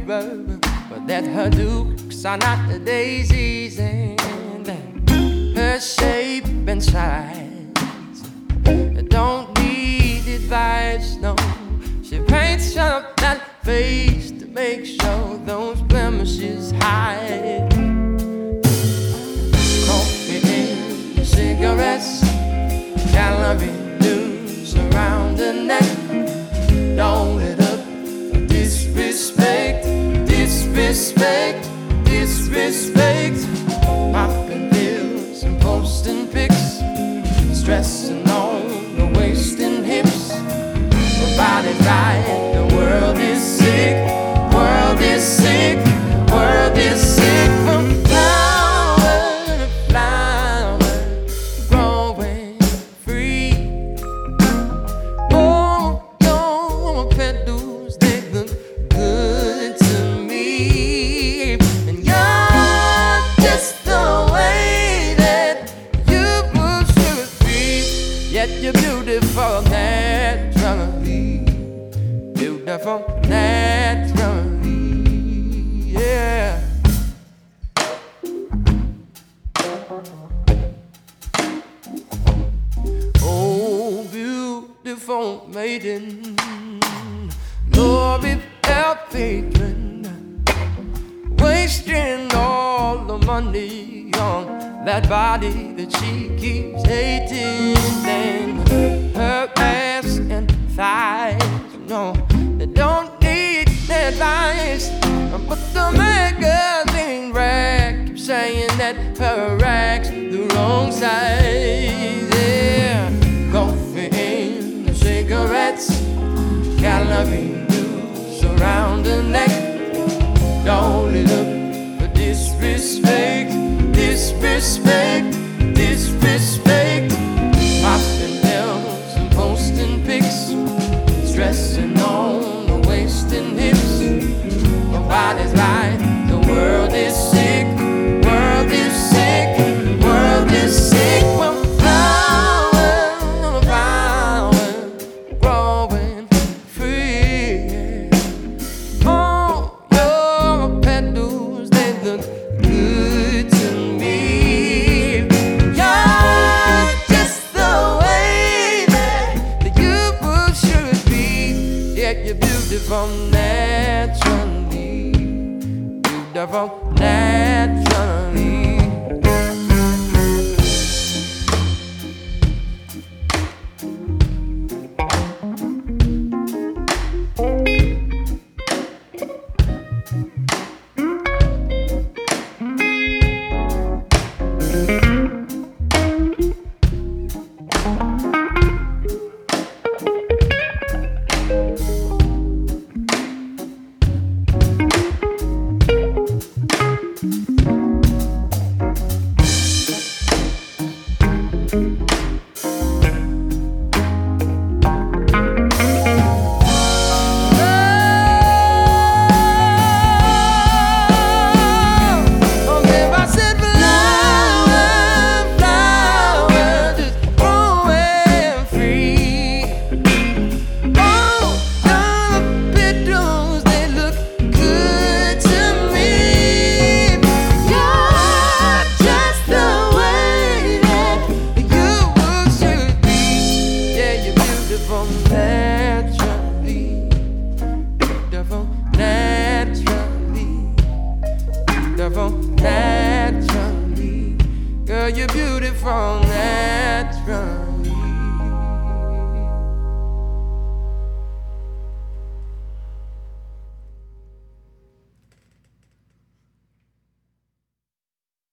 mirror, but that her looks are not the daisies, and that her shape and size don't need advice, no. She paints up that face to make sure those blemishes hide. Coffee and cigarettes, calorie news around the neck. Don't let up for disrespect, disrespect, disrespect. Popping pills and posting pics, stressing on the waist and hips. Her body's right, the world is sick, world is sick, world is sick. From flower to flower, growing free. Oh, your petals, they look good to me. And you're just the way that you should be. Yet you're beautiful naturally, beautiful naturally, yeah. Oh, beautiful maiden, glory fell patron, wasting all the money on that body that she keeps hating. And her ass and thighs, no, they don't need advice. But the magazine rack keeps saying that her rack's the wrong size, yeah. Coffee and cigarettes, calorie news around the neck. Don't look for disrespect, disrespect, disrespect. Popping pills and posting pics, stressing on the waist and hips. My body's right, the world is sick, world is sick, world is sick. Well, flower, flower, growing free. Oh, your petals, they look good to me. You're just the way that you should be. Yet you're beautiful naturally, beautiful naturally. Naturally, beautiful naturally, beautiful naturally. Girl, you're beautiful